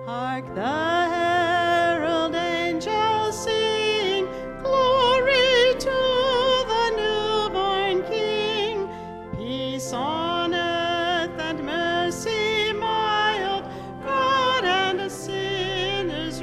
Hark the herald angels sing, glory to the newborn King. Peace on earth and mercy mild, God and sinners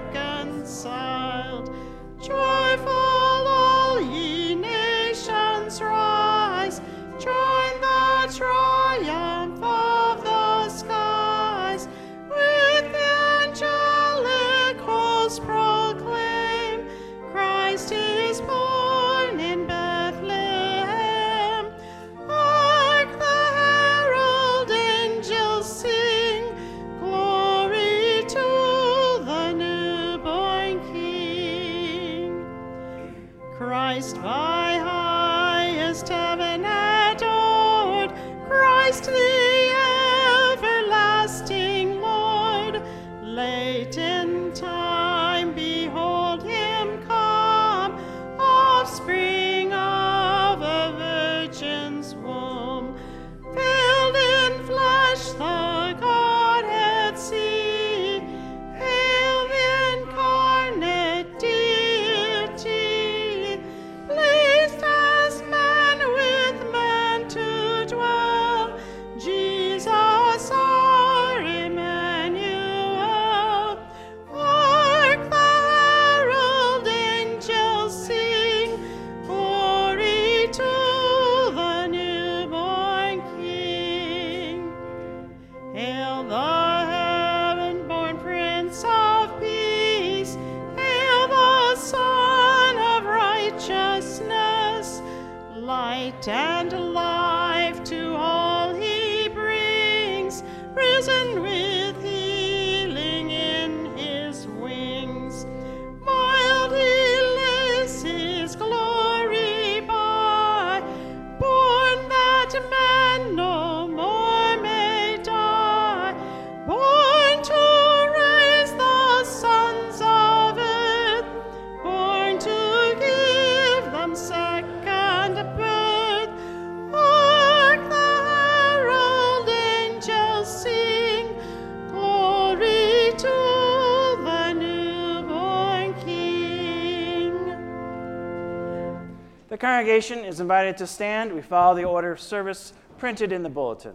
reconciled. Joyful all ye nations rise, join the triumph of the skies. With the angelic host proclaim, Christ is born in Bethlehem. Hark the herald angels sing, glory to the newborn King. Christ by highest heaven adored, Christ the everlasting Lord. Late in time, behold him come, offspring of a virgin's womb. Veiled in flesh the Godhead see, hail the incarnate deity. Pleased as man with man to dwell, Jesus our Emmanuel. Hark the herald angels sing, glory to the newborn King. Hail the heaven-born Prince of Peace, hail the Son of Righteousness. Light and life to all he brings, risen with healing in his wings. Mild he lives his glory by, born that man no more may die, born to raise the sons of earth, born to give them second birth. Hark the herald angels sing, glory to the newborn King. The congregation is invited to stand. We follow the order of service printed in the bulletin.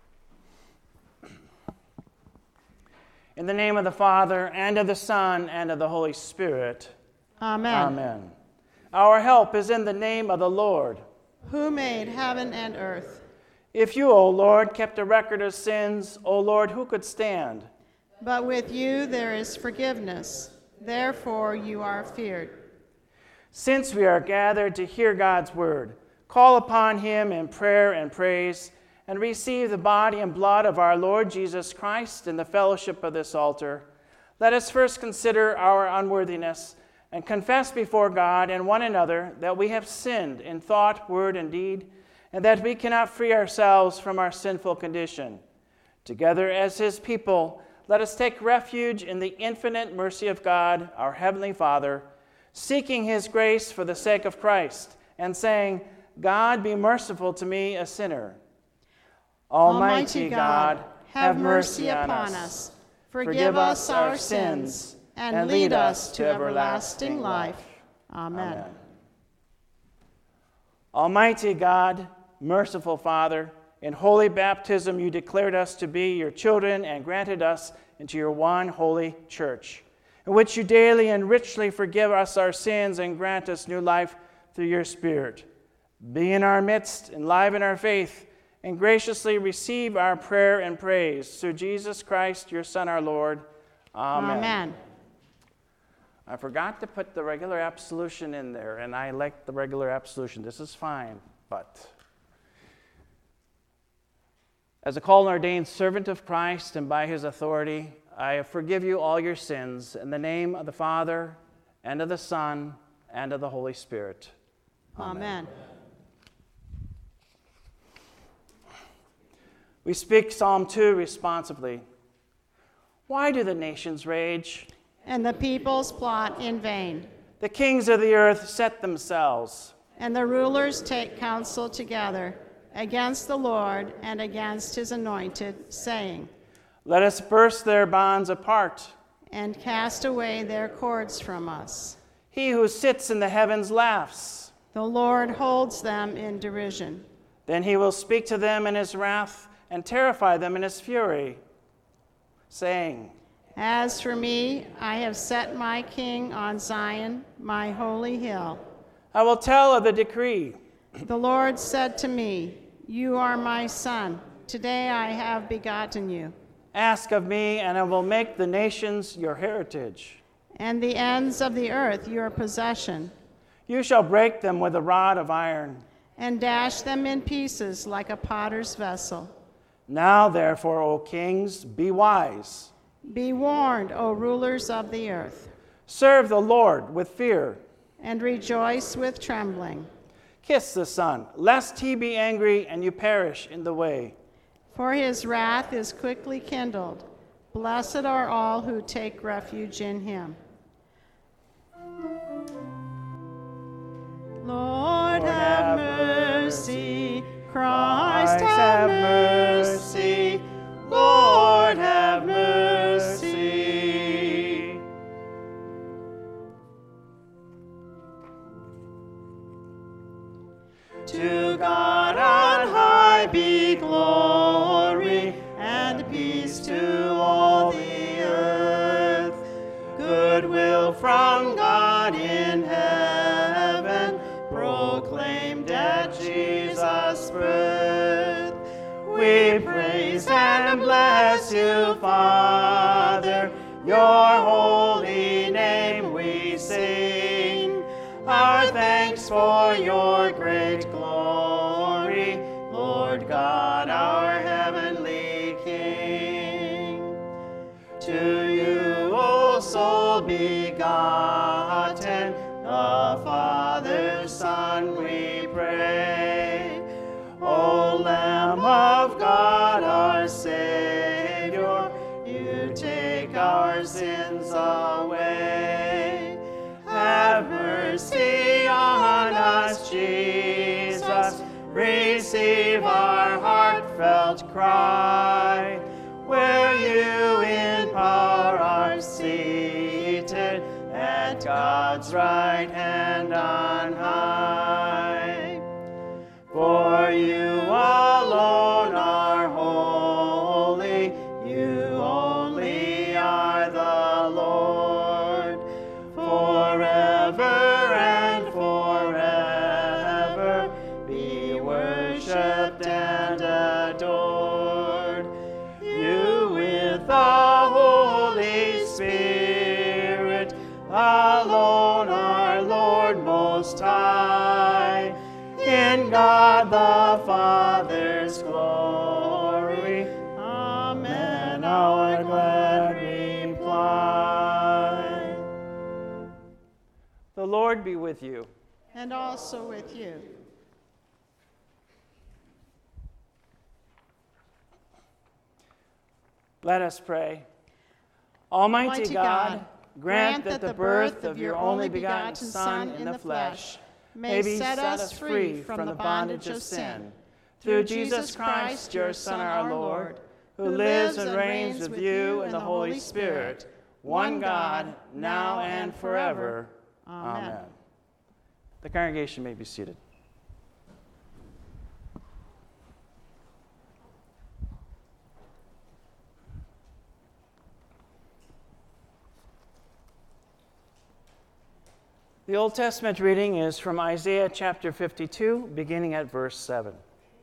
In the name of the Father, and of the Son, and of the Holy Spirit. Amen. Amen. Our help is in the name of the Lord. Who made heaven and earth? If you, O Lord, kept a record of sins, O Lord, who could stand? But with you there is forgiveness, therefore you are feared. Since we are gathered to hear God's word, call upon him in prayer and praise, and receive the body and blood of our Lord Jesus Christ in the fellowship of this altar. Let us first consider our unworthiness and confess before God and one another that we have sinned in thought, word, and deed, and that we cannot free ourselves from our sinful condition. Together as his people, let us take refuge in the infinite mercy of God, our Heavenly Father, seeking his grace for the sake of Christ, and saying, God, be merciful to me, a sinner. Almighty God, have mercy on us. Forgive us our sins, and lead us to everlasting life. Amen. Almighty God, merciful Father, in holy baptism you declared us to be your children and granted us into your one holy church, in which you daily and richly forgive us our sins and grant us new life through your Spirit. Be in our midst, enliven our faith, and graciously receive our prayer and praise through Jesus Christ, your Son, our Lord. Amen. Amen. I forgot to put the regular absolution in there, and I like the regular absolution. This is fine, but as a called and ordained servant of Christ and by his authority, I forgive you all your sins in the name of the Father, and of the Son, and of the Holy Spirit. Amen. We speak Psalm 2 responsively. Why do the nations rage? And the peoples plot in vain. The kings of the earth set themselves. And the rulers take counsel together against the Lord and against his anointed, saying, Let us burst their bonds apart. And cast away their cords from us. He who sits in the heavens laughs. The Lord holds them in derision. Then he will speak to them in his wrath and terrify them in his fury, saying, As for me, I have set my king on Zion, my holy hill. I will tell of the decree. The Lord said to me, You are my son. Today I have begotten you. Ask of me, and I will make the nations your heritage, And the ends of the earth your possession. You shall break them with a rod of iron. And dash them in pieces like a potter's vessel. Now, therefore, O kings, be wise. Be warned, O rulers of the earth. Serve the Lord with fear. And rejoice with trembling. Kiss the Son, lest he be angry and you perish in the way. For his wrath is quickly kindled. Blessed are all who take refuge in him. Lord, have mercy. Christ, have mercy. Lord, have mercy. To God on high be glory, and peace to all the earth. Goodwill from God in heaven, proclaimed at Jesus' birth. We praise and bless you, Father, your holy name we sing. Our thanks for your great glory, Lord God, our heavenly King. To you, O soul begotten, the Father's Son, we pray. O Lamb of God, our Savior, you take our sins away. Have mercy on us, Jesus. Receive our heartfelt cry. Where you in power are seated at God's right hand on high. For you alone are holy, you only are the Lord. Forever and forever be worshipped and adored. You with the Holy Spirit, alone our Lord Most High. In God the Father's glory. Amen. Our glad reply. The Lord be with you. And also with you. Let us pray. Almighty God, grant that the birth of your only begotten Son in the flesh may set us free from the bondage of sin, through Jesus Christ, your Son, our Lord, who lives and reigns with you in the Holy Spirit, one God, now and forever. Amen. The congregation may be seated. The Old Testament reading is from Isaiah chapter 52, beginning at verse 7.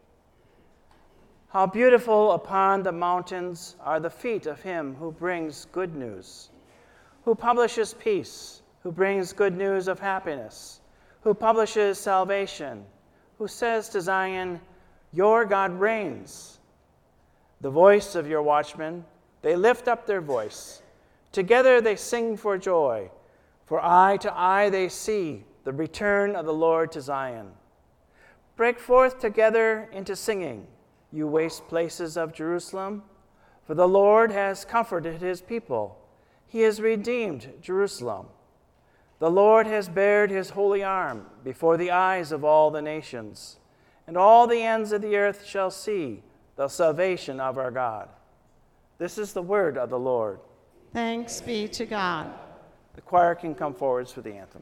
How beautiful upon the mountains are the feet of him who brings good news, who publishes peace, who brings good news of happiness, who publishes salvation, who says to Zion, Your God reigns. The voice of your watchmen, they lift up their voice. Together they sing for joy. For eye to eye they see the return of the Lord to Zion. Break forth together into singing, you waste places of Jerusalem. For the Lord has comforted his people. He has redeemed Jerusalem. The Lord has bared his holy arm before the eyes of all the nations, and all the ends of the earth shall see the salvation of our God. This is the word of the Lord. Thanks be to God. The choir can come forwards for the anthem.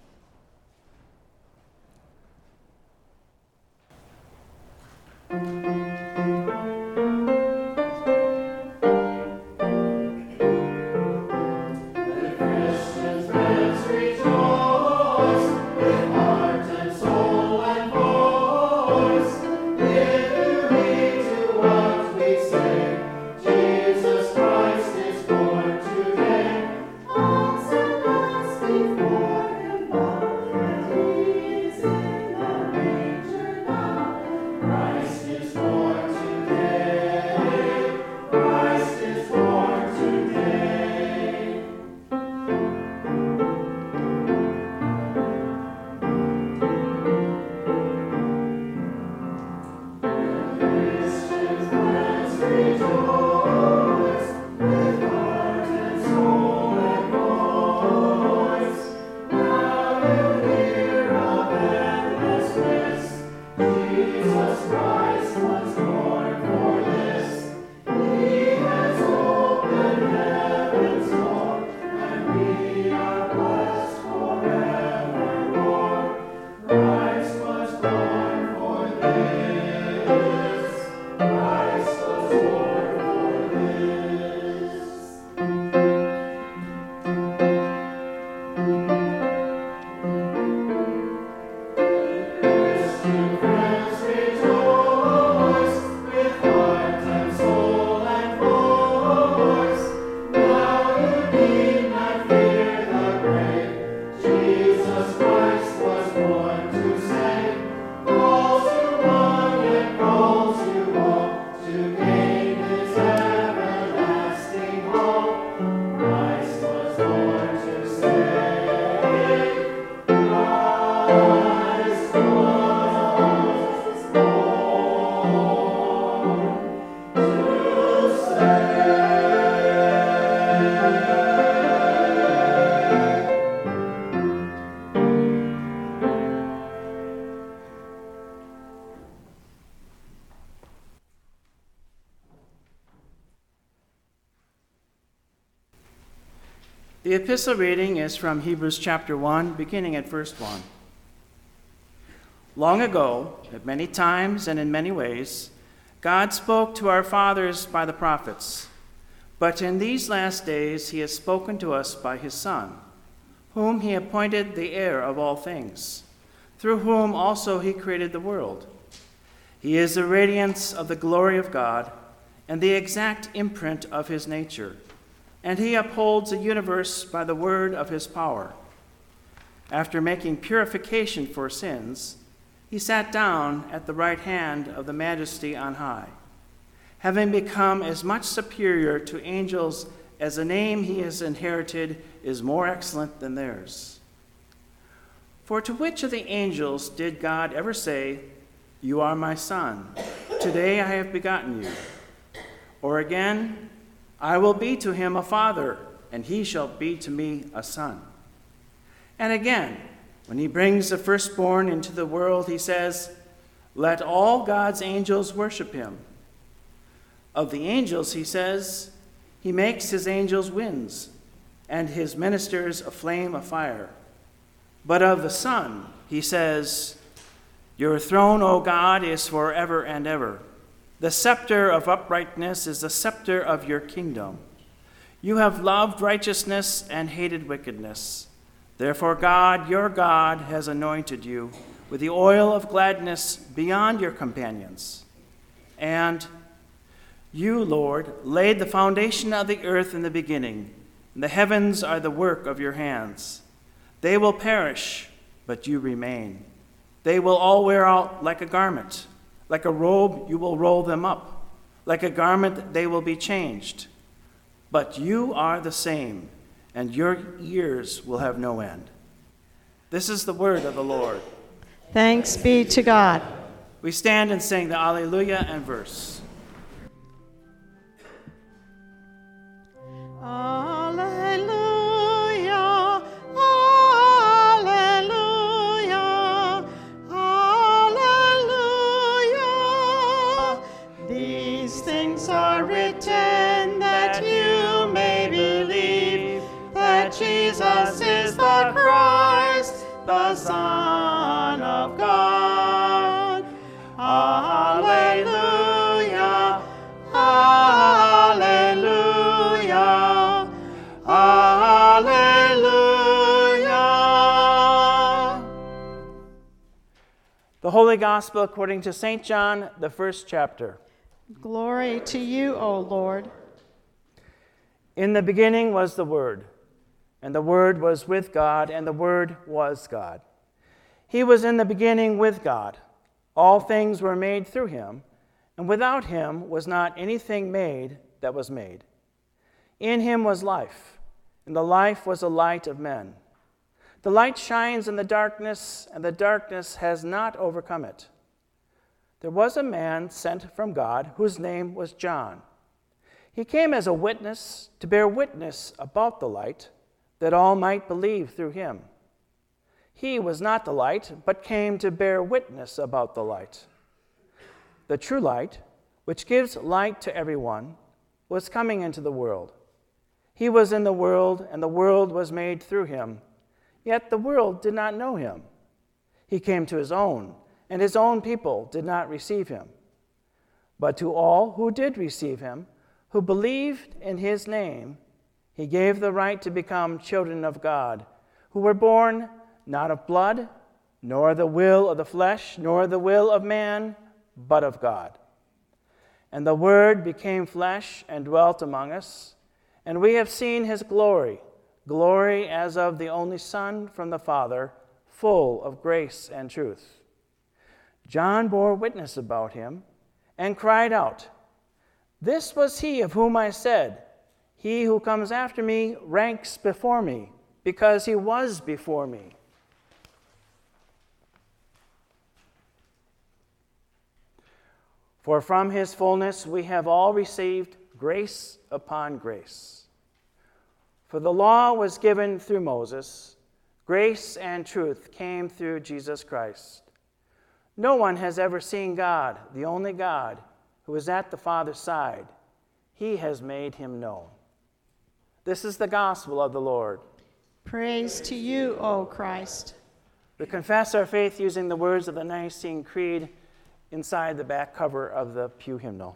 The epistle reading is from Hebrews chapter 1, beginning at verse 1. Long ago, at many times and in many ways, God spoke to our fathers by the prophets. But in these last days he has spoken to us by his Son, whom he appointed the heir of all things, through whom also he created the world. He is the radiance of the glory of God and the exact imprint of his nature, and he upholds the universe by the word of his power. After making purification for sins, he sat down at the right hand of the Majesty on high, having become as much superior to angels as the name he has inherited is more excellent than theirs. For to which of the angels did God ever say, "You are my son, today I have begotten you"? Or again, "I will be to him a father, and he shall be to me a son"? And again, when he brings the firstborn into the world, he says, "Let all God's angels worship him." Of the angels, he says, "He makes his angels winds, and his ministers a flame of fire." But of the Son, he says, "Your throne, O God, is forever and ever. The scepter of uprightness is the scepter of your kingdom. You have loved righteousness and hated wickedness. Therefore God, your God, has anointed you with the oil of gladness beyond your companions. And you, Lord, laid the foundation of the earth in the beginning, and the heavens are the work of your hands. They will perish, but you remain. They will all wear out like a garment. Like a robe, you will roll them up. Like a garment, they will be changed. But you are the same, and your years will have no end." This is the word of the Lord. Thanks be to God. We stand and sing the Alleluia and verse. Alleluia, alleluia, alleluia. These things are written Jesus is the Christ, the Son of God. Alleluia, alleluia, alleluia. The Holy Gospel according to St. John, the first chapter. Glory to you, O Lord. In the beginning was the Word, and the Word was with God, and the Word was God. He was in the beginning with God. All things were made through him, and without him was not anything made that was made. In him was life, and the life was the light of men. The light shines in the darkness, and the darkness has not overcome it. There was a man sent from God whose name was John. He came as a witness to bear witness about the light, that all might believe through him. He was not the light, but came to bear witness about the light. The true light, which gives light to everyone, was coming into the world. He was in the world, and the world was made through him, yet the world did not know him. He came to his own, and his own people did not receive him. But to all who did receive him, who believed in his name, he gave the right to become children of God, who were born not of blood, nor the will of the flesh, nor the will of man, but of God. And the Word became flesh and dwelt among us, and we have seen his glory, glory as of the only Son from the Father, full of grace and truth. John bore witness about him and cried out, "This was he of whom I said, 'He who comes after me ranks before me, because he was before me.'" For from his fullness we have all received grace upon grace. For the law was given through Moses, grace and truth came through Jesus Christ. No one has ever seen God, the only God, who is at the Father's side. He has made him known. This is the gospel of the Lord. Praise to you, O Christ. We confess our faith using the words of the Nicene Creed inside the back cover of the pew hymnal.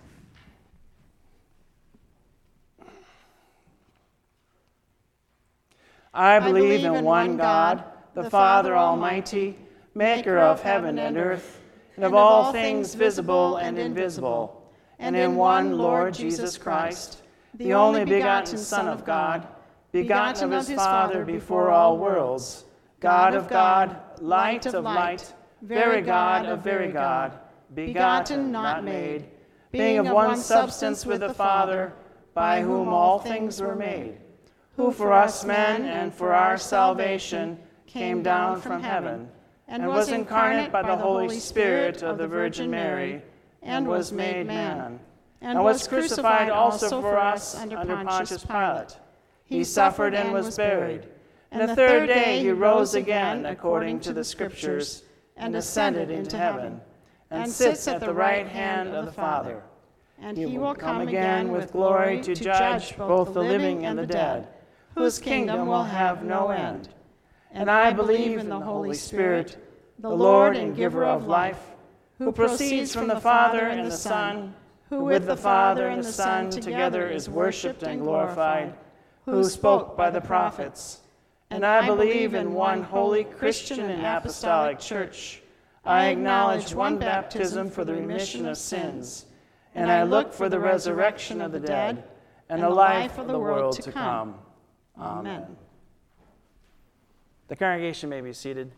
I believe in one God, the Father Almighty, maker of heaven and earth, and of all things visible and invisible, and in one Lord Jesus Christ, the only begotten Son of God, begotten of his Father before all worlds, God of God, light of light, very God of very God, begotten, not made, being of one substance with the Father, by whom all things were made, who for us men and for our salvation came down from heaven, and was incarnate by the Holy Spirit of the Virgin Mary, and was made man, and was crucified also for us under Pontius Pilate. He suffered and was buried, and the third day he rose again according to the Scriptures, and ascended into heaven, and sits at the right hand of the Father. And he will come again with glory to judge both the living and the dead, whose kingdom will have no end. And I believe in the Holy Spirit, the Lord and giver of life, who proceeds from the Father and the Son, who with the Father and the Son together is worshipped and glorified, who spoke by the prophets. And I believe in one holy Christian and apostolic church. I acknowledge one baptism for the remission of sins, and I look for the resurrection of the dead and the life of the world to come. Amen. The congregation may be seated.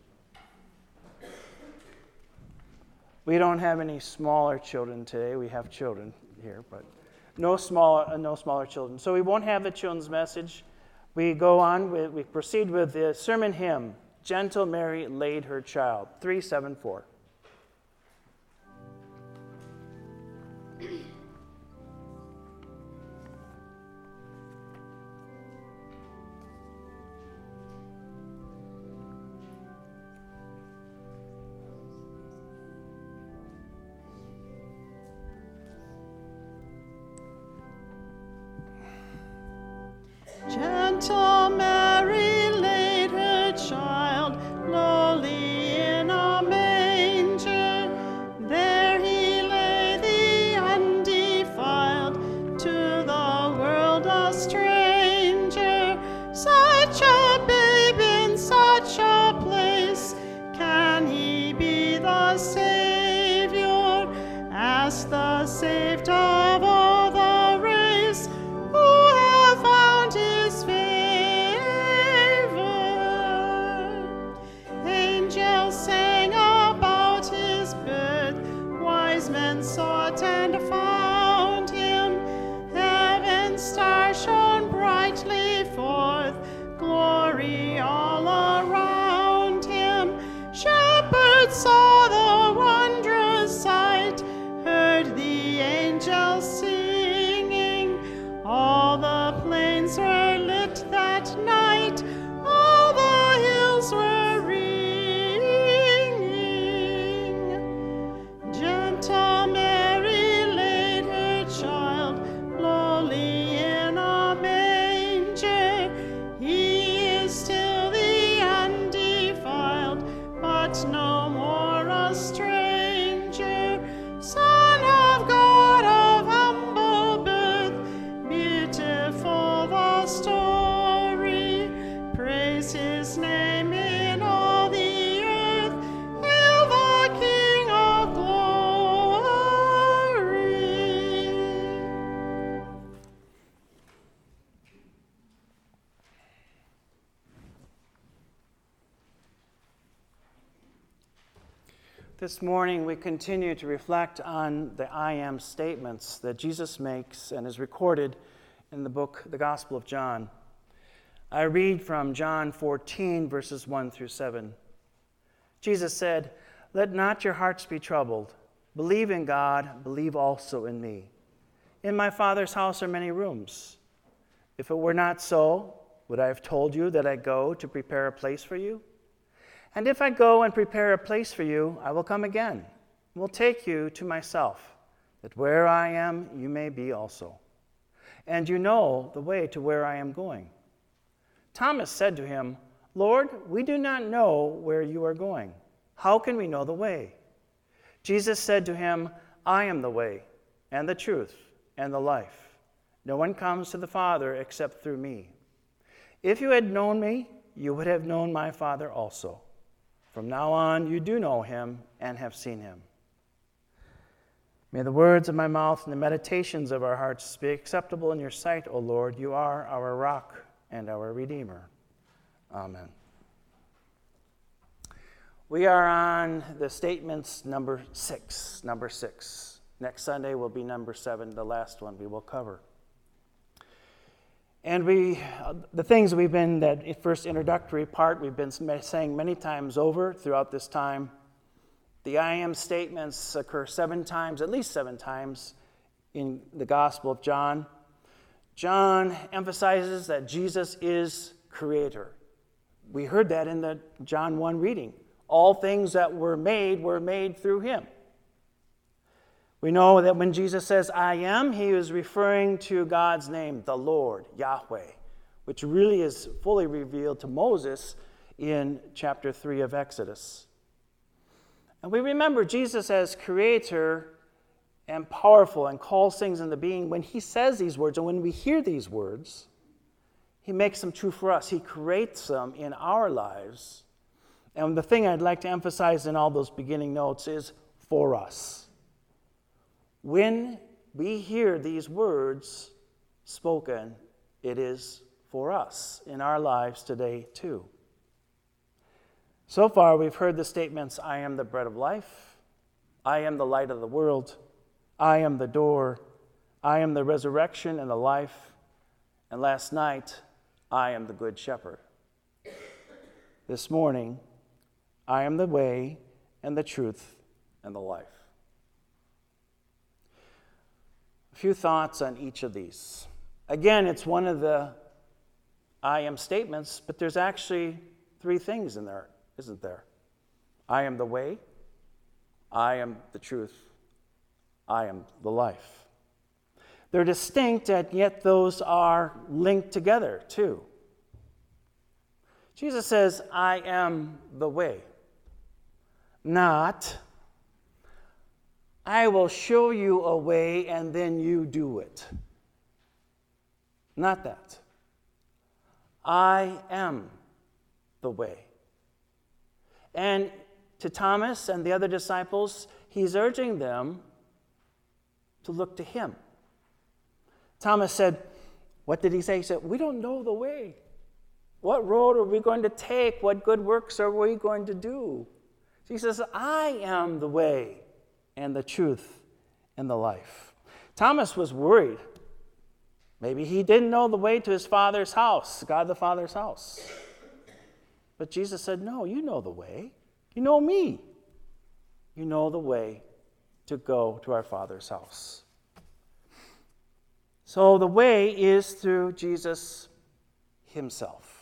We don't have any smaller children today. We have children here, but no smaller children. So we won't have the children's message. We proceed with the sermon hymn, "Gentle Mary Laid Her Child," 374. Gentle Mary, This morning we continue to reflect on the I am statements that Jesus makes and is recorded in the book, the Gospel of John. I read from John 14, verses 1 through 7. Jesus said, "Let not your hearts be troubled. Believe in God, believe also in me. In my Father's house are many rooms. If it were not so, would I have told you that I go to prepare a place for you? And if I go and prepare a place for you, I will come again, and will take you to myself, that where I am, you may be also. And you know the way to where I am going." Thomas said to him, "Lord, we do not know where you are going. How can we know the way?" Jesus said to him, "I am the way, and the truth, and the life. No one comes to the Father except through me. If you had known me, you would have known my Father also. From now on, you do know him and have seen him." May the words of my mouth and the meditations of our hearts be acceptable in your sight, O Lord. You are our rock and our Redeemer. Amen. We are on the statements number six. Next Sunday will be number 7, the last one we will cover. And the things we've been, that first introductory part, we've been saying many times over throughout this time. The I am statements occur 7 times, at least 7 times, in the Gospel of John. John emphasizes that Jesus is creator. We heard that in the John 1 reading. All things that were made through him. We know that when Jesus says, "I am," he is referring to God's name, the Lord, Yahweh, which really is fully revealed to Moses in chapter 3 of Exodus. And we remember Jesus as creator and powerful and calls things into being. When he says these words, and when we hear these words, he makes them true for us. He creates them in our lives. And the thing I'd like to emphasize in all those beginning notes is for us. When we hear these words spoken, it is for us in our lives today too. So far, we've heard the statements, "I am the bread of life," "I am the light of the world," "I am the door," "I am the resurrection and the life," and last night, "I am the good shepherd." This morning, "I am the way and the truth and the life." A few thoughts on each of these. Again, it's one of the I am statements, but there's actually 3 things in there, isn't there? I am the way, I am the truth, I am the life. They're distinct, and yet those are linked together too. Jesus says, "I am the way." Not, "I will show you a way and then you do it." Not that. I am the way. And to Thomas and the other disciples, he's urging them to look to him. Thomas said, what did he say? He said, "We don't know the way. What road are we going to take? What good works are we going to do?" Jesus says, "I am the way and the truth and the life." Thomas was worried. Maybe he didn't know the way to his Father's house, God the Father's house. But Jesus said, "No, you know the way. You know me. You know the way to go to our Father's house." So the way is through Jesus himself.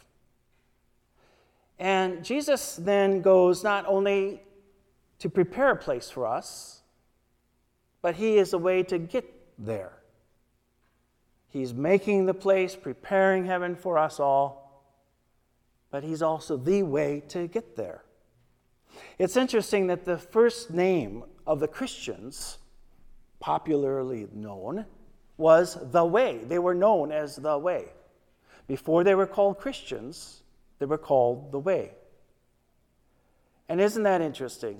And Jesus then goes not only to prepare a place for us, but he is the way to get there. He's making the place, preparing heaven for us all, but he's also the way to get there. It's interesting that the first name of the Christians, popularly known, was the Way. They were known as the Way. Before they were called Christians, they were called the Way. And isn't that interesting?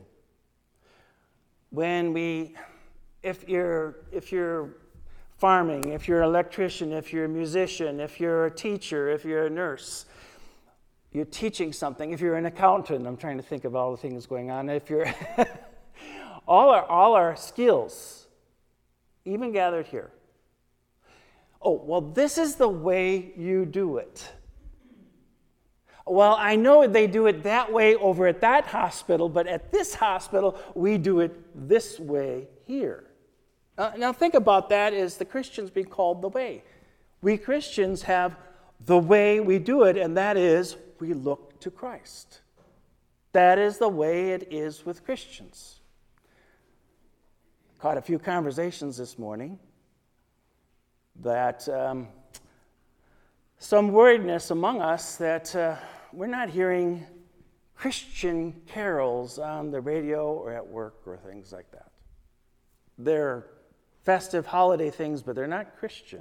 If you're farming, if you're an electrician, if you're a musician, if you're a teacher, if you're a nurse, you're teaching something. If you're an accountant, I'm trying to think of all the things going on. If you're all our skills, even gathered here. Oh, well, this is the way you do it. Well, I know they do it that way over at that hospital, but at this hospital, we do it this way here. Now think about that as the Christians being called the way. We Christians have the way we do it, and that is we look to Christ. That is the way it is with Christians. Caught a few conversations this morning that some worriedness among us that we're not hearing Christian carols on the radio or at work or things like that. They're festive holiday things, but they're not Christian.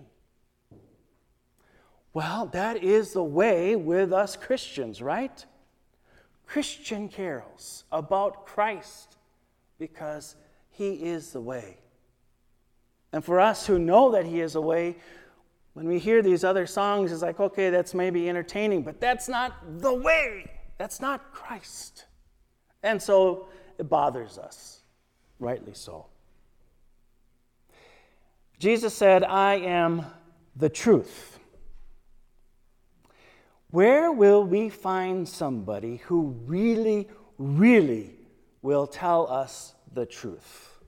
Well, that is the way with us Christians, right? Christian carols about Christ because He is the way. And for us who know that He is the way, when we hear these other songs, it's like, okay, that's maybe entertaining, but that's not the way. That's not Christ. And so it bothers us, rightly so. Jesus said, I am the truth. Where will we find somebody who really, really will tell us the truth?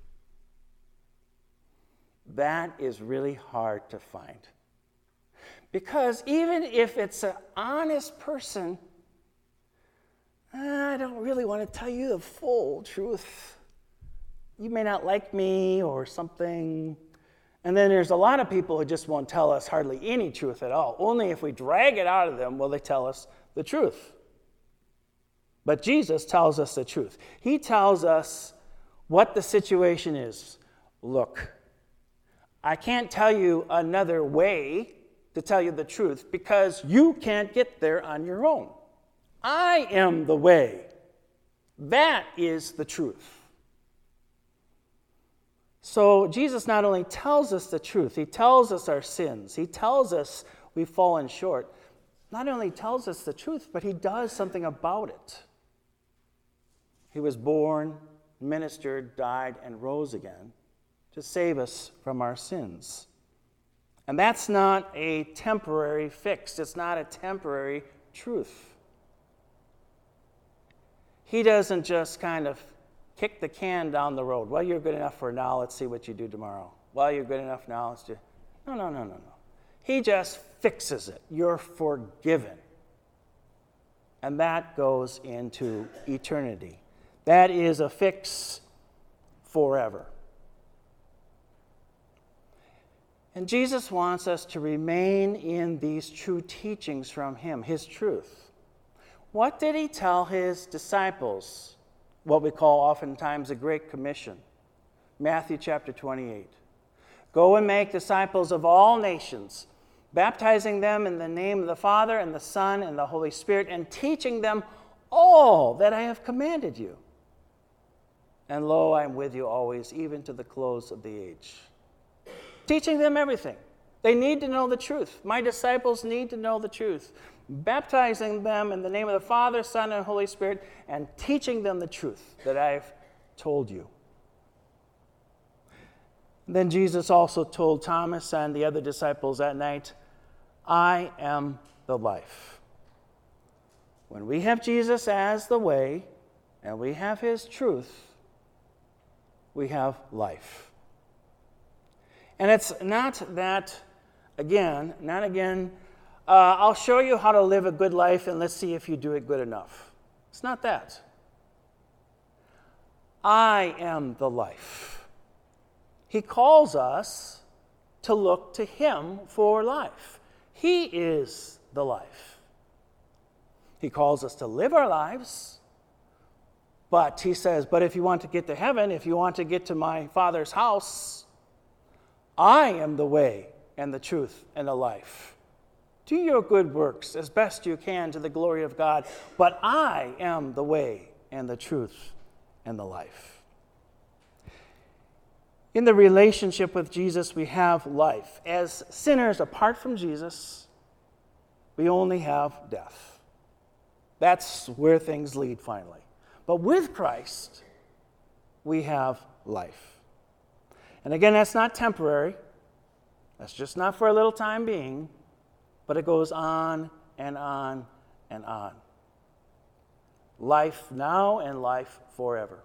That is really hard to find. Because even if it's an honest person, I don't really want to tell you the full truth. You may not like me or something. And then there's a lot of people who just won't tell us hardly any truth at all. Only if we drag it out of them will they tell us the truth. But Jesus tells us the truth. He tells us what the situation is. Look, I can't tell you another way to tell you the truth because you can't get there on your own. I am the way. That is the truth. So Jesus not only tells us the truth, He tells us our sins. He tells us we've fallen short. Not only tells us the truth, but He does something about it. He was born, ministered, died, and rose again to save us from our sins. And that's not a temporary fix. It's not a temporary truth. He doesn't just kind of kick the can down the road. Well, you're good enough for now. Let's see what you do tomorrow. Well, you're good enough now. Let's do. No. He just fixes it. You're forgiven. And that goes into eternity. That is a fix forever. And Jesus wants us to remain in these true teachings from Him, His truth. What did He tell His disciples? What we call oftentimes the Great Commission. Matthew chapter 28. Go and make disciples of all nations, baptizing them in the name of the Father and the Son and the Holy Spirit, and teaching them all that I have commanded you. And lo, I am with you always, even to the close of the age. Teaching them everything. They need to know the truth. My disciples need to know the truth. Baptizing them in the name of the Father, Son, and Holy Spirit, and teaching them the truth that I've told you. Then Jesus also told Thomas and the other disciples that night, I am the life. When we have Jesus as the way, and we have His truth, we have life. And it's not that, I'll show you how to live a good life and let's see if you do it good enough. It's not that. I am the life. He calls us to look to Him for life. He is the life. He calls us to live our lives, but He says, but if you want to get to heaven, if you want to get to my Father's house, I am the way and the truth and the life. Do your good works as best you can to the glory of God, but I am the way and the truth and the life. In the relationship with Jesus, we have life. As sinners, apart from Jesus, we only have death. That's where things lead finally. But with Christ, we have life. And again, that's not temporary. That's just not for a little time being, but it goes on and on and on. Life now and life forever.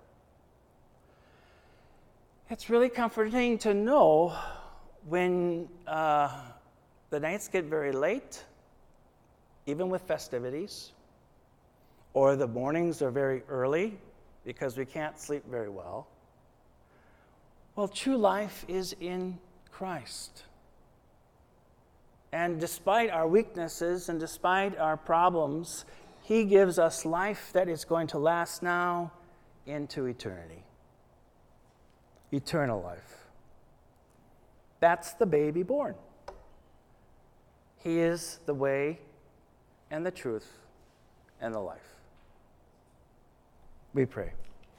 It's really comforting to know when the nights get very late, even with festivities, or the mornings are very early because we can't sleep very well. Well, true life is in Christ. And despite our weaknesses and despite our problems, He gives us life that is going to last now into eternity. Eternal life. That's the baby born. He is the way and the truth and the life. We pray.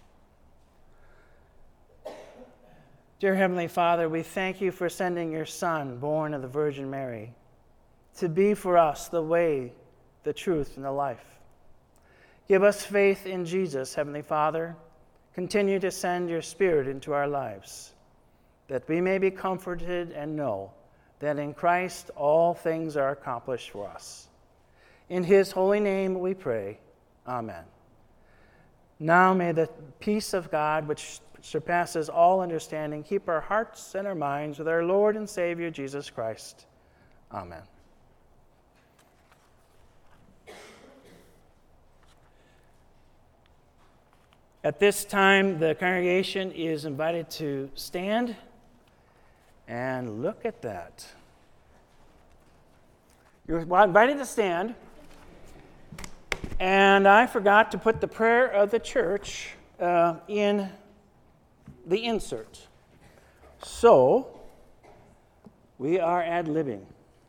Dear Heavenly Father, we thank you for sending your Son, born of the Virgin Mary, to be for us the way, the truth, and the life. Give us faith in Jesus, Heavenly Father. Continue to send your Spirit into our lives, that we may be comforted and know that in Christ all things are accomplished for us. In His holy name we pray. Amen. Now may the peace of God, which surpasses all understanding, keep our hearts and our minds with our Lord and Savior Jesus Christ. Amen. At this time, the congregation is invited to stand, and look at that. You're invited to stand, and I forgot to put the prayer of the church in the insert. So, we are ad-libbing.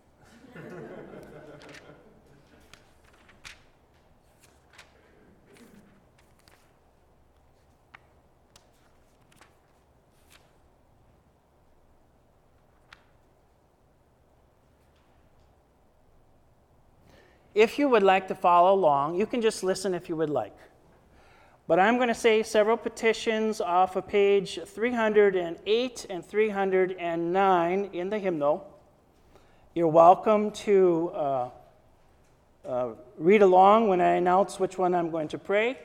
If you would like to follow along, you can just listen if you would like. But I'm going to say several petitions off of page 308 and 309 in the hymnal. You're welcome to read along when I announce which one I'm going to pray.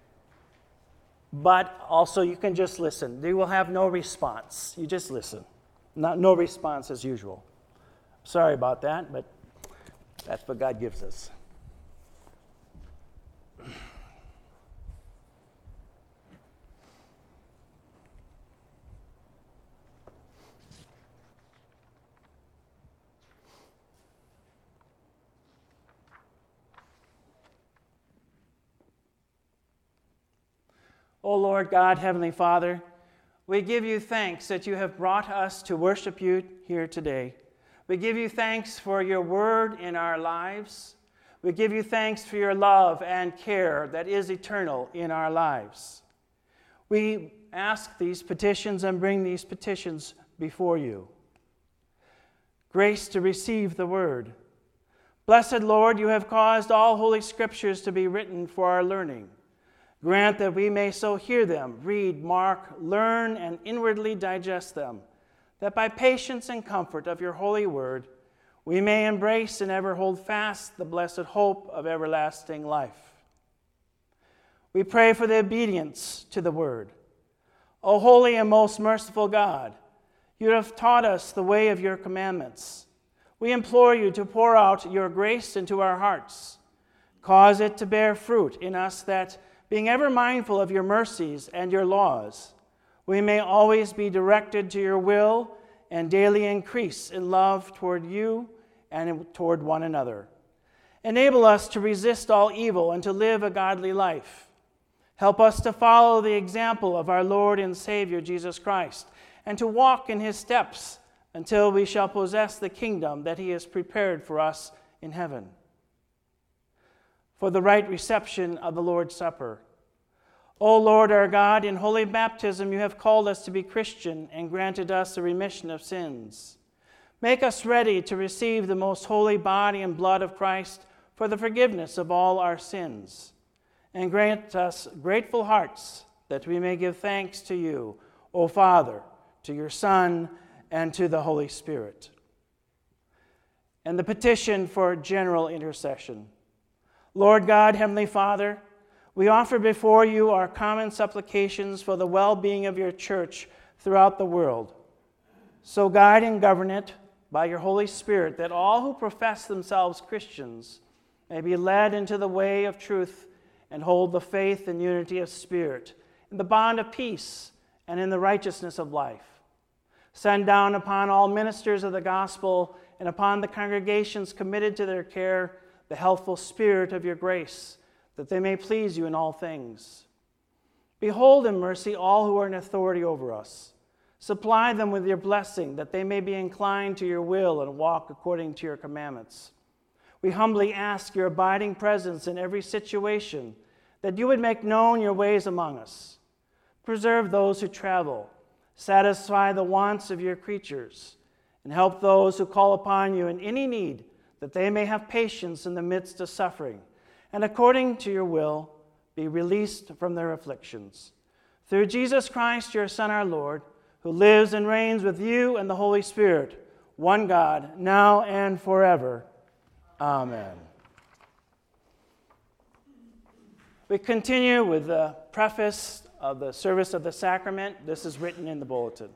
But also you can just listen. They will have no response. You just listen. No response as usual. Sorry about that, but that's what God gives us. O Lord God, Heavenly Father, we give you thanks that you have brought us to worship you here today. We give you thanks for your word in our lives. We give you thanks for your love and care that is eternal in our lives. We ask these petitions and bring these petitions before you. Grace to receive the word. Blessed Lord, you have caused all holy scriptures to be written for our learning. Grant that we may so hear them, read, mark, learn, and inwardly digest them, that by patience and comfort of your holy word, we may embrace and ever hold fast the blessed hope of everlasting life. We pray for the obedience to the word. O holy and most merciful God, you have taught us the way of your commandments. We implore you to pour out your grace into our hearts. Cause it to bear fruit in us that, being ever mindful of your mercies and your laws, we may always be directed to your will and daily increase in love toward you and toward one another. Enable us to resist all evil and to live a godly life. Help us to follow the example of our Lord and Savior Jesus Christ and to walk in his steps until we shall possess the kingdom that he has prepared for us in heaven. For the right reception of the Lord's Supper. O Lord our God, in holy baptism you have called us to be Christian and granted us the remission of sins. Make us ready to receive the most holy body and blood of Christ for the forgiveness of all our sins. And grant us grateful hearts that we may give thanks to you, O Father, to your Son, and to the Holy Spirit. And the petition for general intercession. Lord God, Heavenly Father, we offer before you our common supplications for the well-being of your church throughout the world. So guide and govern it by your Holy Spirit, that all who profess themselves Christians may be led into the way of truth and hold the faith and unity of spirit, in the bond of peace and in the righteousness of life. Send down upon all ministers of the gospel and upon the congregations committed to their care the healthful spirit of your grace, that they may please you in all things. Behold in mercy all who are in authority over us. Supply them with your blessing, that they may be inclined to your will and walk according to your commandments. We humbly ask your abiding presence in every situation, that you would make known your ways among us. Preserve those who travel, satisfy the wants of your creatures, and help those who call upon you in any need, that they may have patience in the midst of suffering, and according to your will be released from their afflictions. Through Jesus Christ, your Son, our Lord, who lives and reigns with you and the Holy Spirit, one God, now and forever. Amen. We continue with the preface of the service of the sacrament. This is written in the bulletin.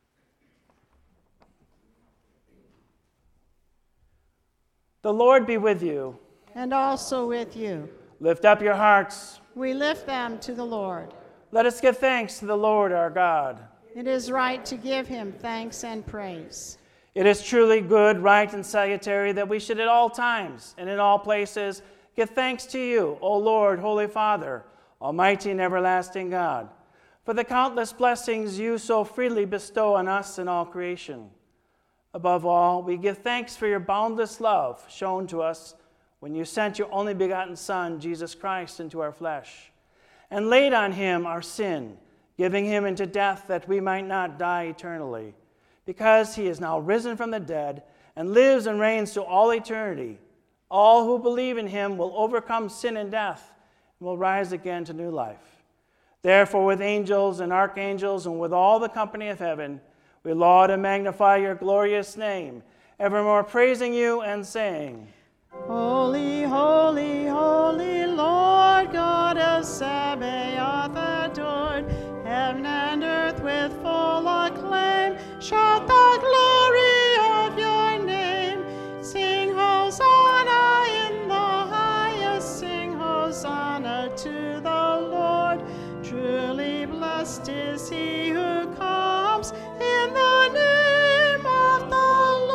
The Lord be with you. And also with you. Lift up your hearts. We lift them to the Lord. Let us give thanks to the Lord our God. It is right to give him thanks and praise. It is truly good, right, and salutary that we should at all times and in all places give thanks to you, O Lord, Holy Father, Almighty and everlasting God, for the countless blessings you so freely bestow on us and all creation. Above all, we give thanks for your boundless love shown to us when you sent your only begotten Son, Jesus Christ, into our flesh, and laid on him our sin, giving him into death that we might not die eternally, because he is now risen from the dead and lives and reigns to all eternity. All who believe in him will overcome sin and death and will rise again to new life. Therefore, with angels and archangels and with all the company of heaven, we laud and magnify your glorious name, evermore praising you and saying, Holy, holy, holy, Lord God of Sabaoth adored, heaven and earth with full acclaim shout the glory of your name. Sing Hosanna in the highest, sing Hosanna to the Lord. Truly blessed is he who comes in the name of the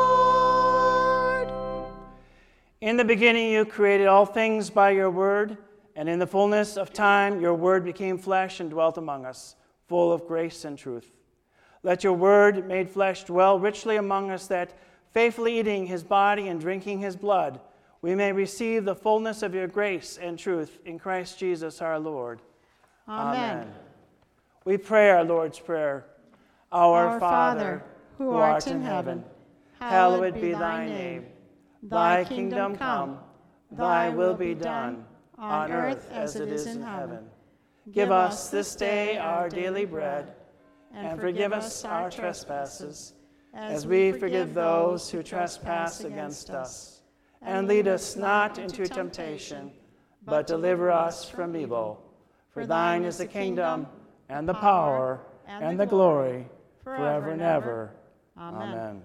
Lord. In the beginning you created all things by your word, and in the fullness of time your word became flesh and dwelt among us, full of grace and truth. Let your word made flesh dwell richly among us, that, faithfully eating his body and drinking his blood, we may receive the fullness of your grace and truth in Christ Jesus our Lord. Amen. We pray our Lord's Prayer. Our Father, who art in heaven, hallowed be thy name. Thy kingdom come, thy will be done, on earth as it is in heaven. Give us this day our daily bread, and forgive us our trespasses, as we forgive those who trespass against us. And lead us not into temptation, but deliver us from evil. For thine is the kingdom, and the power, and the glory, forever and ever. Amen.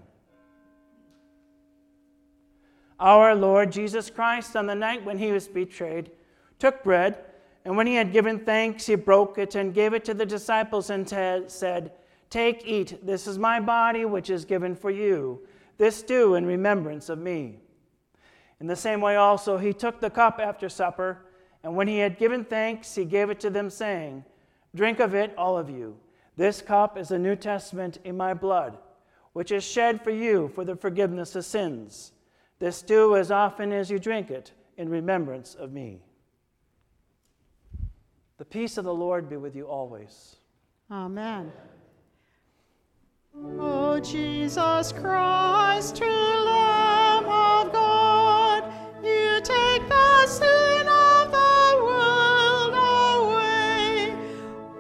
Our Lord Jesus Christ, on the night when he was betrayed, took bread, and when he had given thanks, he broke it and gave it to the disciples and said, Take, eat, this is my body which is given for you. This do in remembrance of me. In the same way also he took the cup after supper, and when he had given thanks, he gave it to them, saying, Drink of it, all of you. This cup is the New Testament in my blood, which is shed for you for the forgiveness of sins. This do as often as you drink it in remembrance of me. The peace of the Lord be with you always. Amen. O Jesus Christ, true Lamb of God, you take the sin of the world away.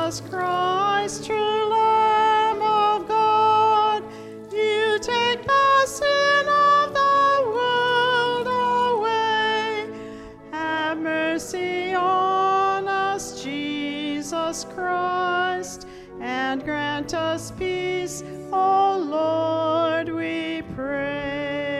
Jesus Christ, true Lamb of God, you take the sin of the world away. Have mercy on us, Jesus Christ, and grant us peace, O Lord, we pray.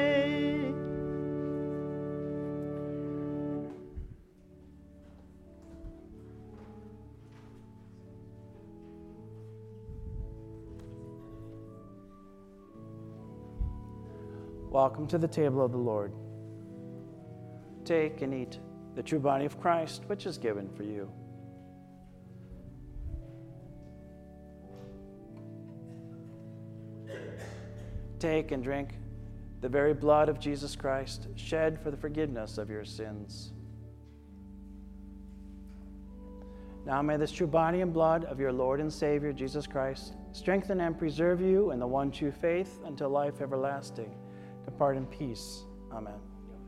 Welcome to the table of the Lord. Take and eat the true body of Christ, which is given for you. Take and drink the very blood of Jesus Christ, shed for the forgiveness of your sins. Now may this true body and blood of your Lord and Savior, Jesus Christ, strengthen and preserve you in the one true faith until life everlasting. Depart in peace. Amen.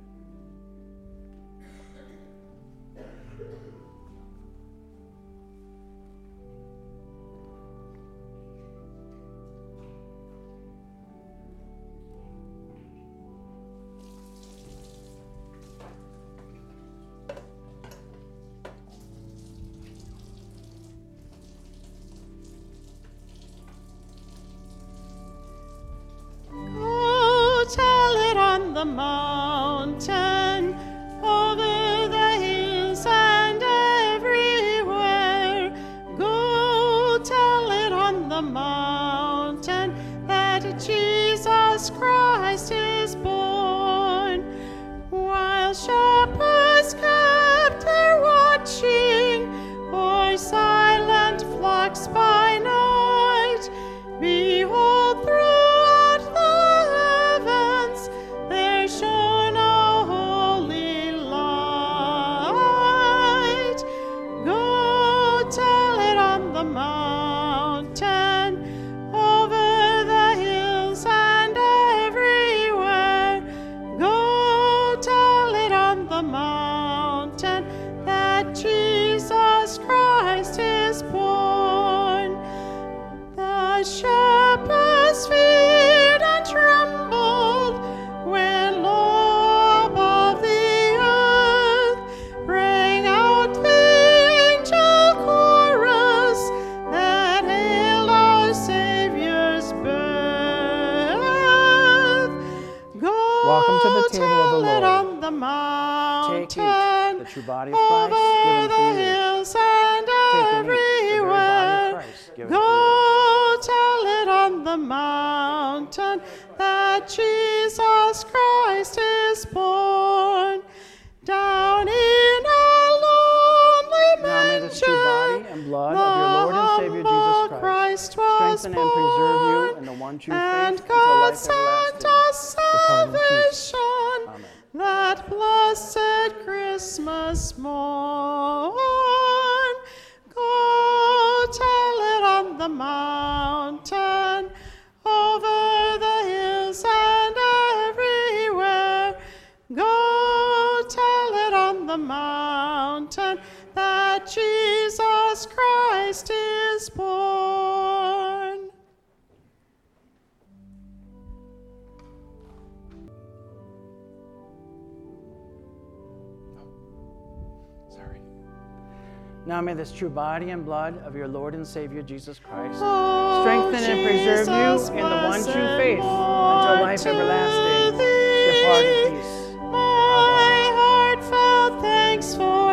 The mountain, over the hills and everywhere. Go tell it on the mountain that Jesus Christ is born. While shepherds kept their watching, o'er silent flocks by night, behold, throughout the heavens there shone a holy light. Go tell it on the mountain, over the hills and everywhere. Go tell it on the mountain that Jesus Christ is born. The shepherds feared and trembled when low above the earth rang out the angel chorus that hailed our Savior's birth. Go Welcome to the table of the tell it Lord. on the mountain, Take, eat the true body of Christ over given the for you. hills and Take and eat the very body everywhere. of Christ given for Go tell it on the mountain that Jesus Christ is born. Down in a lonely you. Now may this true body manger, and blood of your Lord and Savior the Jesus humble Christ Christ was strengthen and preserve you born, in the one true and faith until God life sent everlasting. us Depart in peace. salvation Amen. that blessed Christmas morn. Go tell it on the mountain, over the hills and everywhere. Go tell it on the mountain that Jesus Christ is born. Sorry. Now may this true body and blood of your Lord and Savior Jesus Christ Oh, strengthen and preserve Jesus, you in the one true blessed faith Lord, until life to everlasting. thee Depart in peace. my heartfelt thanks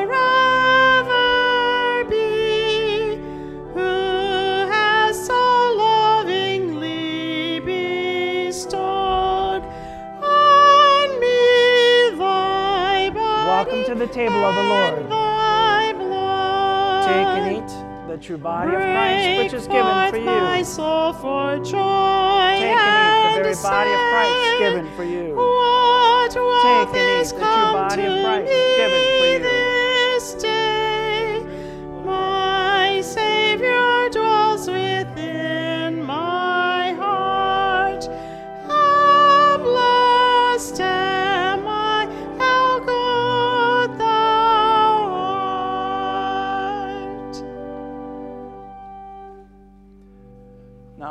forever be, who has so lovingly bestowed on me thy body. Welcome to the table of the Lord. and thy blood. Take and eat the true body of Christ, which is given for My you. soul for joy. Take and eat the very body of Christ say, given for you. What Take wealth and eat is the true come body of to Christ me given for you. this day. My Savior dwells within my heart. How blessed am I, how good thou art.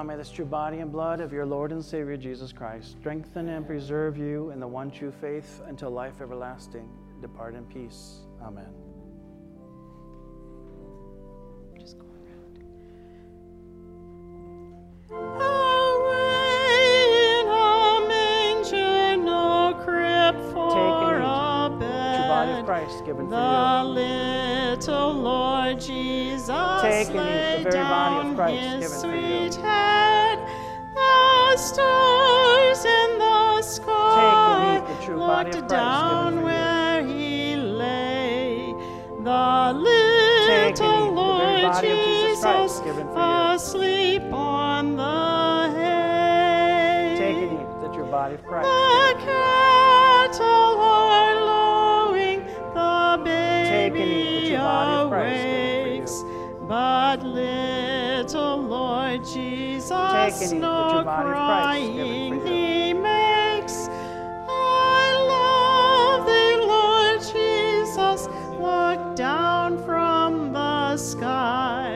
Now may this true body and blood of your Lord and Savior Jesus Christ strengthen and preserve you in the one true faith until life everlasting. Depart in peace. Amen. Just go around. Christ given for the little Lord Jesus take and eat the very body of Christ his given sweet for you. head. The stars in the sky Take and eat the true body of looked Christ down given for where you. he lay. The Take and little eat the very Lord body of Jesus Christ Jesus given for you. asleep on the hay. Take and eat the true body of Christ The given for you. cattle are lowing, the Take and eat the baby true body of Christ given awakes, for you. but little Lord Jesus Take and eat the no true body of Christ given crying for you. he makes. I love thee, Lord Jesus, look down from the sky.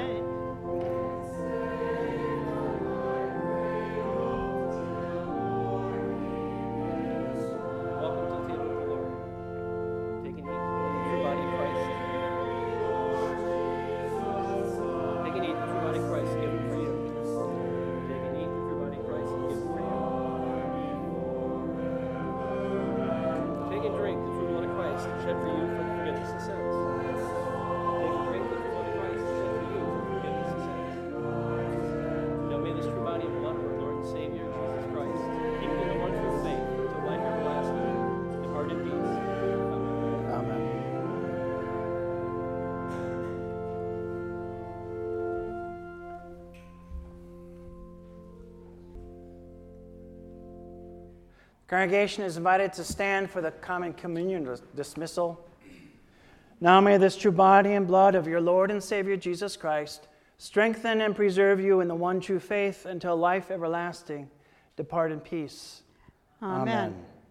Congregation is invited to stand for the common communion dismissal. Now may this true body and blood of your Lord and Savior Jesus Christ strengthen and preserve you in the one true faith until life everlasting. Depart in peace. Amen.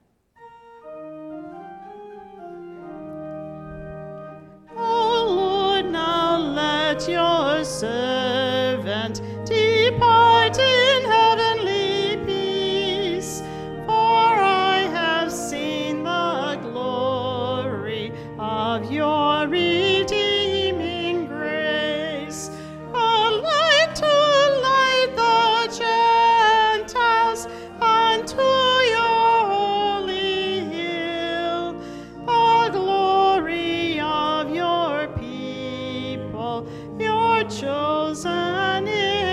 O Lord, now let your servant depart in heavenly peace, for I have seen the glory of your redeeming grace, a light to light the Gentiles unto your holy hill, the glory of your people, your chosen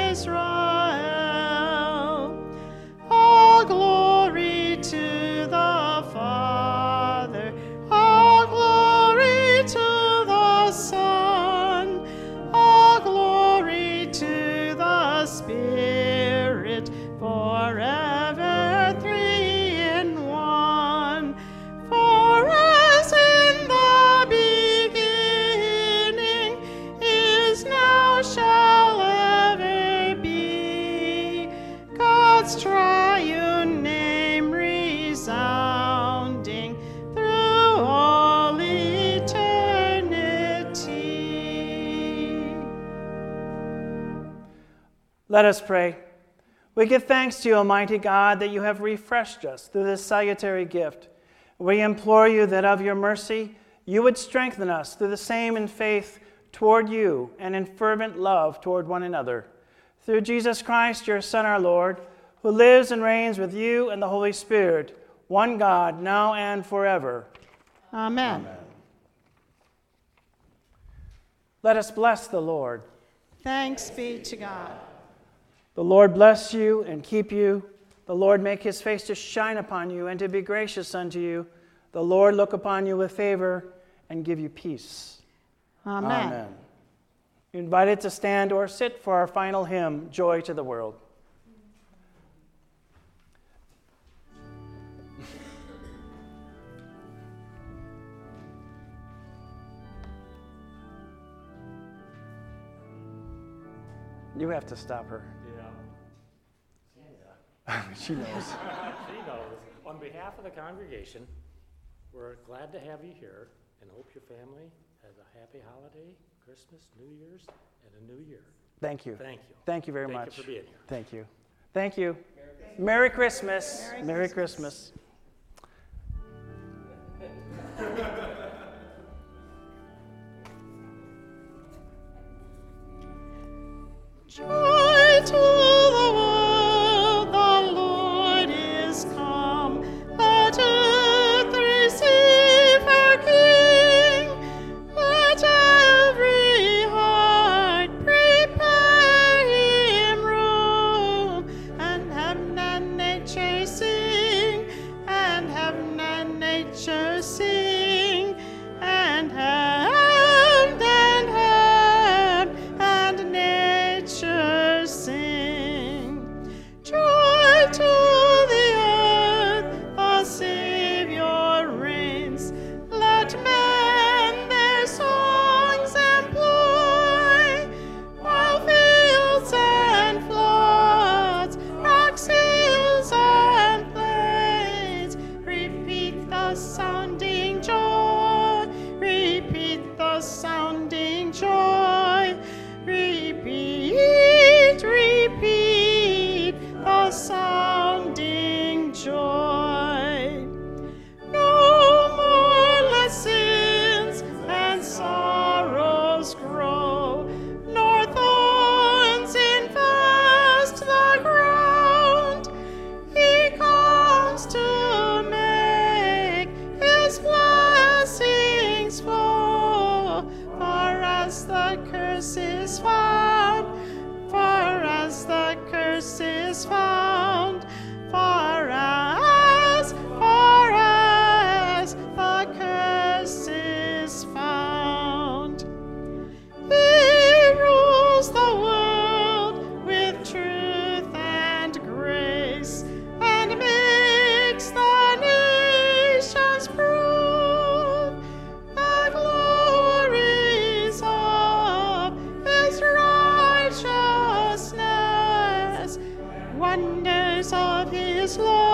Israel. All glory to the Father, all glory to the Son, all glory to the Spirit, forever three in one. For as in the beginning, is now, shall ever be, God's triune name resounding through all eternity. Let us pray. We give thanks to you, Almighty God, that you have refreshed us through this salutary gift. We implore you that of your mercy you would strengthen us through the same in faith toward you and in fervent love toward one another. Through Jesus Christ, your Son, our Lord, who lives and reigns with you and the Holy Spirit, one God, now and forever. Amen. Amen. Let us bless the Lord. Thanks be to God. The Lord bless you and keep you. The Lord make his face to shine upon you and to be gracious unto you. The Lord look upon you with favor and give you peace. Amen. Amen. You're invited to stand or sit for our final hymn, Joy to the World. You have to stop her. She knows. She knows. On behalf of the congregation, we're glad to have you here and hope your family has a happy holiday, Christmas, New Year's, and a new year. Thank you. Thank you. Thank you very much. Thank you for being here. Thank you. Thank you. Merry Christmas. Merry Christmas. Joy to the world, the Lord is come. Let earth receive her King. Let every heart prepare him room. And heaven and nature sing, and heaven and nature sing, and heaven and nature sing. Joy to the earth, the Savior reigns. Let men their songs employ, while fields and floods, rocks, hills, and plains repeat the sounding joy. Repeat the sounding joy. Repeat, repeat the sounding joy. No more let sins and sorrows grow, nor thorns infest the ground. He comes to make his blessings flow, for as the curse is found, for as the curse is found, for as the curse is found. He rules the world with truth and grace, and makes the nations prove the glories of his righteousness, wonders of his love.